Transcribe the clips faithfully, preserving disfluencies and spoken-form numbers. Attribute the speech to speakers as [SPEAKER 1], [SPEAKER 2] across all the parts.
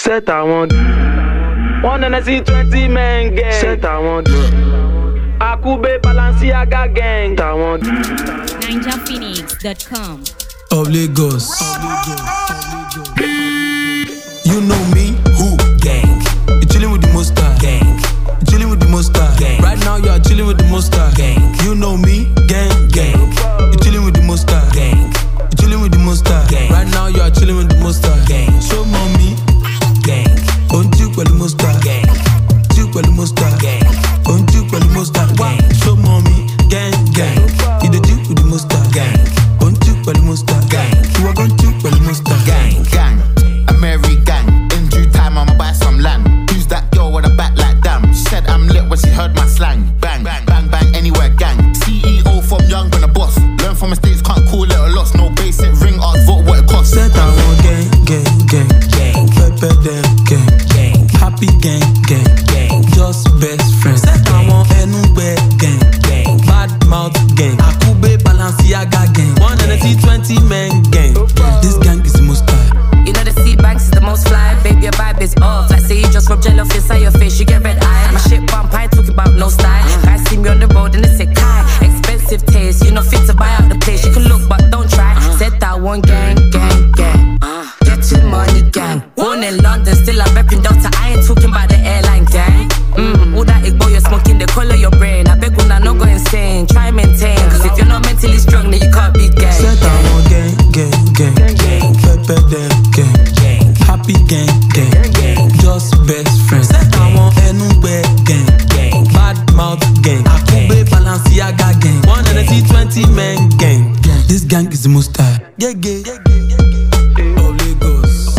[SPEAKER 1] Set I want. One and I see twenty men gang. Set I want. Akube Balenciaga gang. I want.
[SPEAKER 2] Ninja Phoenix dot com.
[SPEAKER 3] Of Lagos. You know me, who? Gang. You chillin' with the Monster. Gang. You chillin' with the Monster. Gang. Right now you are chillin' with the Monster. Gang. You know me, gang, gang. You chillin' with the Monster. Gang. You chillin' with the Monster. Gang. Right now you are chillin' with the Monster. Gang. So mommy, gang. Don't you call the Monster. Gang. You call the Monster. Gang. Don't you call the Monster. Gang. So mommy, gang, gang. You the chill with the Monster. Gang. Don't you call the Monster. Gang. You are going to call the Monster.
[SPEAKER 4] Gang, gang. A merry gang. In due time I'ma buy some land. Who's that girl with a back like damn? She said I'm lit when she heard my slang. Bang, bang, bang, bang, anywhere gang. C E O from young and a boss. Learn from mistakes, can't call it a loss. No basic ring, ask vote what it costs.
[SPEAKER 3] Set I want gang, gang, gang, gang. Pepper them, gang, gang. Happy gang, gang, gang. Just best friends. Set I want anywhere gang, gang. Bad mouth gang. Akube Balenciaga gang. One and a T twenty men gang. This gang is the most tight.
[SPEAKER 5] You know the seat banks is the most fly. Baby, your vibe is off. Like say you just rub jello inside your face, you get red eye. My shit bump high, talking about no style. Guys see me on the road and they say, Kai, expensive taste. You know fit to buy out the place. You can look but don't try. Set that one gang, gang, gang. Get your money gang. Born in London, still I'm repping Doctor. I ain't talking about the airline gang. Mm, all that igbo you're smoking, they color your brain. I beg when I no go insane. Try maintain, cause if you're not mentally strong, then you can't beat gang.
[SPEAKER 3] Set I want gang, gang, gang, gang. Pepper them gang, gang. Happy gang, gang, gang. Just best friends. Set I want anywhere gang, gang. Bad mouth gang. Akube Balenciaga gang. One and a T twenty men gang. This gang is the most tight. Yeah, yeah, yeah, yeah, yeah. Of Lagos.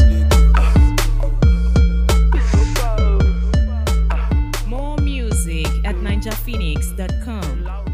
[SPEAKER 2] More music at ninja phoenix dot com.